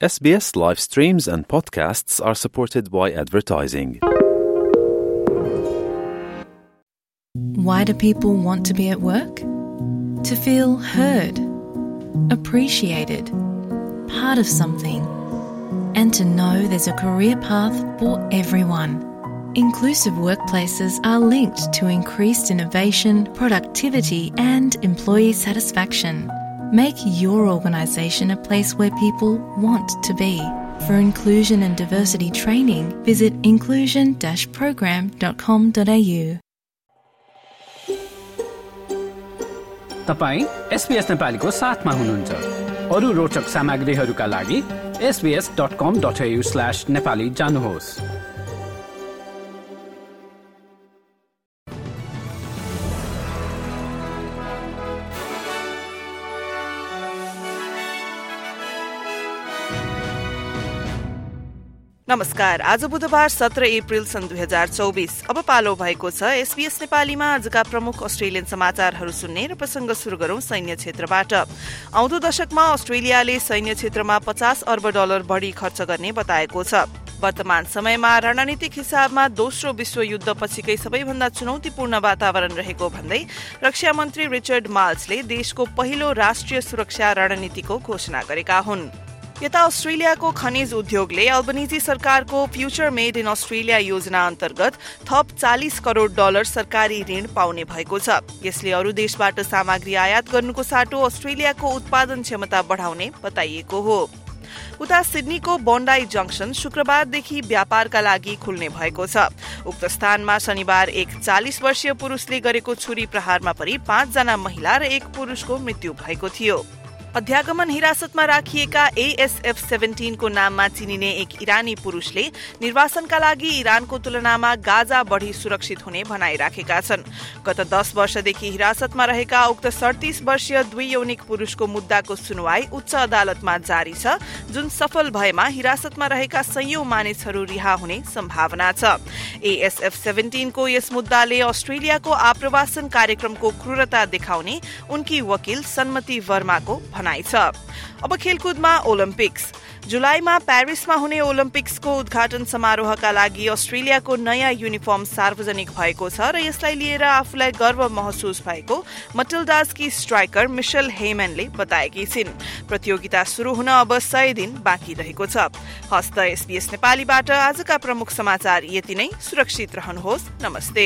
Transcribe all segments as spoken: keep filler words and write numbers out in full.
S B S live streams and podcasts are supported by advertising. Why do people want to be at work? To feel heard, appreciated, part of something, and to know there's a career path for everyone. Inclusive workplaces are linked to increased innovation, productivity, and employee satisfaction. Make your organisation a place where people want to be. For inclusion and diversity training, visit inclusion dash program dot com dot a u. तपाईँ SBS नेपालीको साथमा हुनुहुन्छ। अरू रोचक सामग्रीहरूका लागि S B S dot com dot A U slash Nepali जानुहोस्। नमस्कार। आज बुधबार सत्र अप्रेल सन् दुई हजार चौबिस। अब पालो भएको छ एसबीएस नेपालीमा आजका प्रमुख अस्ट्रेलियन समाचारहरू सुन्ने र प्रसंग सुरु गरौं सैन्य क्षेत्रबाट। आउँदो दशकमा अस्ट्रेलियाले सैन्य क्षेत्रमा पचास अर्ब डलर बढी खर्च गर्ने बताएको छ। वर्तमान समयमा रणनीतिक हिसाबमा दोस्रो विश्वयुद्ध पछिकै सबैभन्दा चुनौतीपूर्ण वातावरण रहेको भन्दै रक्षा मन्त्री रिचर्ड माल्सले देशको पहिलो राष्ट्रिय सुरक्षा रणनीतिको घोषणा गरेका हुन्। यता अस्ट्रेलियाको खनिज उद्योगले अल्बनिजी सरकारको फ्यूचर मेड इन अस्ट्रेलिया योजना अन्तर्गत थप चालीस करोड़ डलर सरकारी ऋण पाउने भएको छ। यसले अरू देशबाट सामग्री आयात गर्नुको साटो अस्ट्रेलियाको उत्पादन क्षमता बढाउने बताइएको हो। उता सिडनीको बोन्डाई जंक्सन शुक्रबारदेखि व्यापारका लागि खुल्ने भएको छ। उक्त स्थानमा शनिबार एक चालीस वर्षीय पुरुषले गरेको छुरी प्रहारमा परि पाँचजना महिला र एक पुरुषको मृत्यु भएको थियो। अध्यागमन हिरासतमा राखिएका एएसएफ सत्रह को नाममा चिनिने एक इरानी पुरुषले निर्वासनका लागि इरानको तुलनामा गाजा बढ़ी सुरक्षित हुने भनाइराखेका छन्। गत दस वर्षदेखि हिरासतमा रहेका उक्त सैंतीस वर्षीय दुई यौनिक पुरुषको मुद्दाको सुनवाई उच्च अदालतमा जारी छ, जुन सफल भएमा हिरासतमा रहेका सयौं मानिसहरू रिहा हुने सम्भावना छ। एएसएफ सत्रह को यस मुद्दाले अस्ट्रेलियाको आप्रवासन कार्यक्रमको क्रूरता देखाउने उनकी वकिल सन्मति वर्माको भनाइ छ। अब खेलकुदमा ओलम्पिक्स। जुलाईमा पेरिसमा हुने ओलम्पिक्सको उद्घाटन समारोहका लागि अस्ट्रेलियाको नयाँ युनिफर्म सार्वजनिक भएको छ र यसलाई लिएर आफूलाई गर्व महसुस भएको मटिल्डाजकी स्ट्राइकर मिशेल हेमनले बताएकी छिन्। प्रतियोगिता सुरु हुन अब सय दिन बाँकी रहेको छ। हस्त एसबीएस नेपालीबाट आजका प्रमुख समाचार यति नै। सुरक्षित रहनुहोस्। नमस्ते।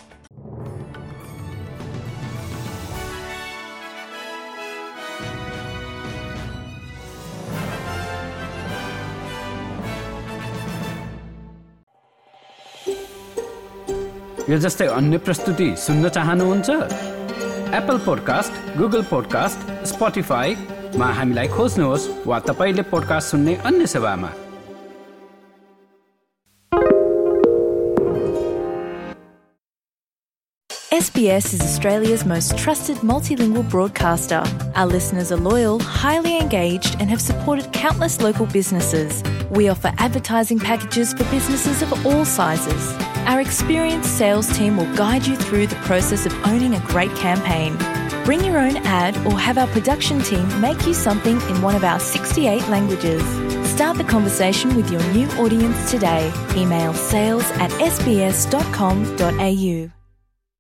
यो जस्तै अन्य प्रस्तुति सुन्न चाहनुहुन्छ? एप्पल पोडकास्ट, गुगल पोडकास्ट, स्पोटिफाईमा हामीलाई खोज्नुहोस् वा तपाईले पोडकास्ट सुन्ने अन्य सेवामा। S B S is Australia's most trusted multilingual broadcaster. Our listeners are loyal, highly engaged, and have supported countless local businesses. We offer advertising packages for businesses of all sizes. Our experienced sales team will guide you through the process of owning a great campaign. Bring your own ad or have our production team make you something in one of our sixty-eight languages. Start the conversation with your new audience today. Email sales at s b s dot com dot a u.